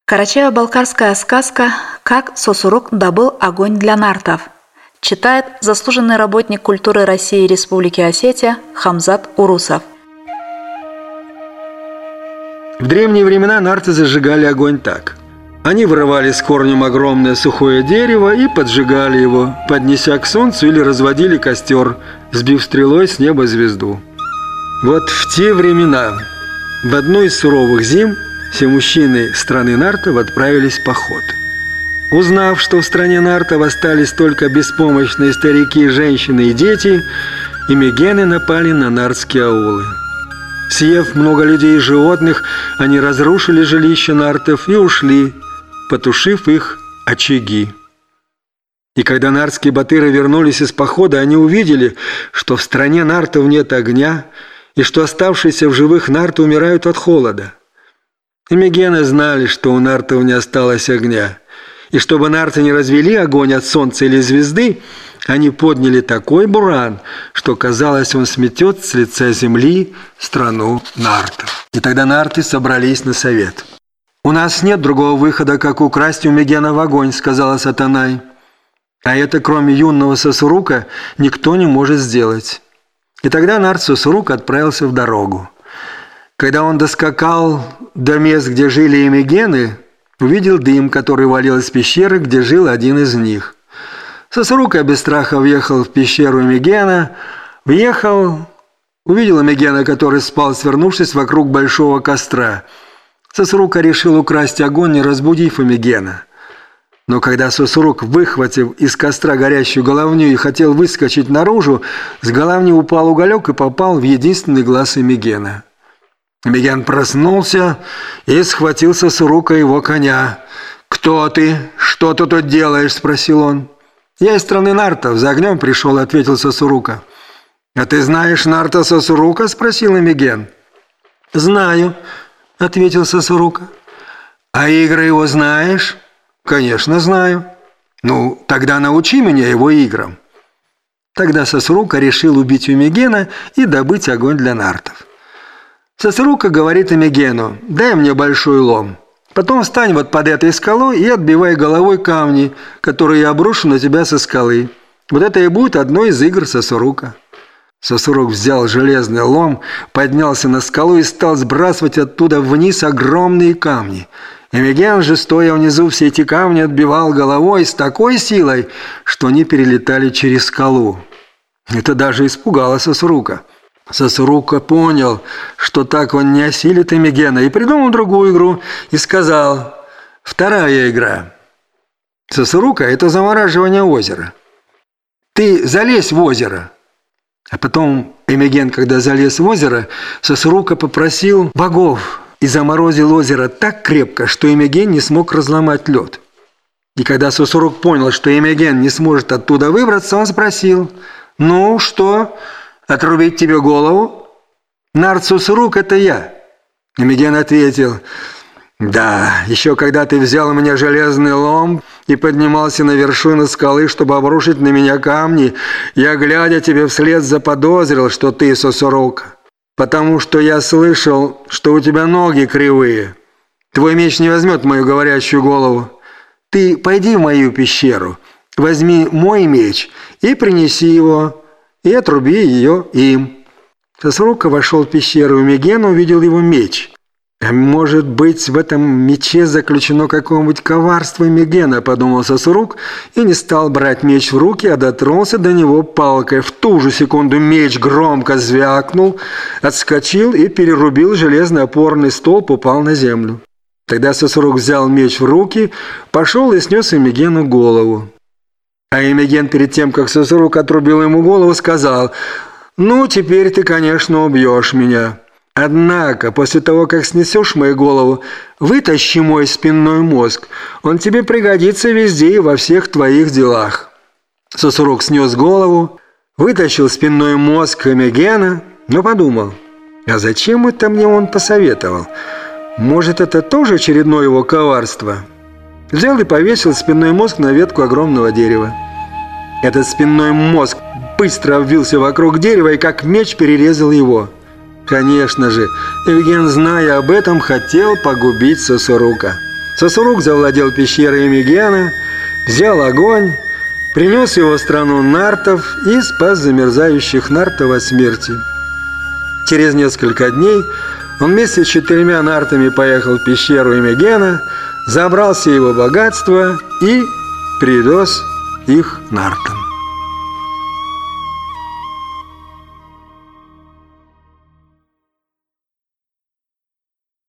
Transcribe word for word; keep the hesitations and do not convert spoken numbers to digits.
Карачаево-балкарская сказка «Как Сосурук добыл огонь для нартов» читает заслуженный работник культуры России и Республики Осетия Хамзат Урусов. В древние времена нарты зажигали огонь так. Они вырывали с корнем огромное сухое дерево и поджигали его, поднеся к солнцу, или разводили костер, сбив стрелой с неба звезду. Вот в те времена, в одну из суровых зим, все мужчины страны нартов отправились в поход. Узнав, что в стране нартов остались только беспомощные старики, женщины и дети, эмигены напали на нартские аулы. Съев много людей и животных, они разрушили жилища нартов и ушли, потушив их очаги. И когда нартские батыры вернулись из похода, они увидели, что в стране нартов нет огня, и что оставшиеся в живых нарты умирают от холода. Эмигены знали, что у нартов не осталось огня, и чтобы нарты не развели огонь от солнца или звезды, они подняли такой буран, что, казалось, он сметет с лица земли страну нартов. И тогда нарты собрались на совет. «У нас нет другого выхода, как украсть у эмигенов огонь», — сказала Сатанай. «А это, кроме юного Сосурука, никто не может сделать». И тогда нарт Сосурук отправился в дорогу. Когда он доскакал до мест, где жили эмигены, увидел дым, который валил из пещеры, где жил один из них. Сосурук без страха въехал в пещеру эмигена, въехал, увидел эмигена, который спал, свернувшись вокруг большого костра. Сосурук решил украсть огонь, не разбудив эмигена. Но когда Сосурук, выхватив из костра горящую головню и хотел выскочить наружу, с головни упал уголек и попал в единственный глаз эмигена. Эмиген проснулся и схватил Сосурука его коня. «Кто ты? Что ты тут делаешь?» – спросил он. «Я из страны нартов, за огнем пришел», – ответил Сосурука. «А ты знаешь нарта Сосурука?» – спросил эмиген. «Знаю», – ответил Сосурука. «А игры его знаешь?» «Конечно, знаю». «Ну, тогда научи меня его играм». Тогда Сосурука решил убить эмигена и добыть огонь для нартов. Сосурука говорит эмигену: «Дай мне большой лом. Потом встань вот под этой скалой и отбивай головой камни, которые я обрушу на тебя со скалы. Вот это и будет одной из игр Сосурука». Сосурук взял железный лом, поднялся на скалу и стал сбрасывать оттуда вниз огромные камни. Эмиген же, стоя внизу, все эти камни отбивал головой с такой силой, что они перелетали через скалу. Это даже испугало Сосурука. Сосурука понял, что так он не осилит эмигена, и придумал другую игру, и сказал: «Вторая игра. Сосурука – это замораживание озера. Ты залезь в озеро». А потом эмиген, когда залез в озеро, Сосурука попросил богов и заморозил озеро так крепко, что эмиген не смог разломать лед. И когда Сосурук понял, что эмиген не сможет оттуда выбраться, он спросил: «Ну что, отрубить тебе голову?» «Нарт Сосурук – это я». Эмиген ответил: «Да, еще когда ты взял у меня железный лом и поднимался на вершину скалы, чтобы обрушить на меня камни, я, глядя тебе вслед, заподозрил, что ты Сосурук, потому что я слышал, что у тебя ноги кривые. Твой меч не возьмет мою говорящую голову. Ты пойди в мою пещеру, возьми мой меч и принеси его, и отруби ее им». Сосурука вошел в пещеру, и эмиген увидел его меч. «А может быть, в этом мече заключено какое-нибудь коварство эмигена», – подумал Сосурук, и не стал брать меч в руки, а дотронулся до него палкой. В ту же секунду меч громко звякнул, отскочил и перерубил железный опорный столб, упал на землю. Тогда Сосурук взял меч в руки, пошел и снес эмигену голову. А эмиген перед тем, как Сосурук отрубил ему голову, сказал: «Ну, теперь ты, конечно, убьешь меня. Однако, после того, как снесешь мою голову, вытащи мой спинной мозг. Он тебе пригодится везде и во всех твоих делах». Сосурук снес голову, вытащил спинной мозг эмигена, но подумал: а зачем это мне он посоветовал? Может, это тоже очередное его коварство? Взял и повесил спинной мозг на ветку огромного дерева. Этот спинной мозг быстро обвился вокруг дерева и как меч перерезал его. Конечно же, Эмиген, зная об этом, хотел погубить Сосурука. Сосурук завладел пещерой Эмигена, взял огонь, принес его в страну нартов и спас замерзающих нартов от смерти. Через несколько дней он вместе с четырьмя нартами поехал в пещеру Эмигена, забрал все его богатства и привез их нартам.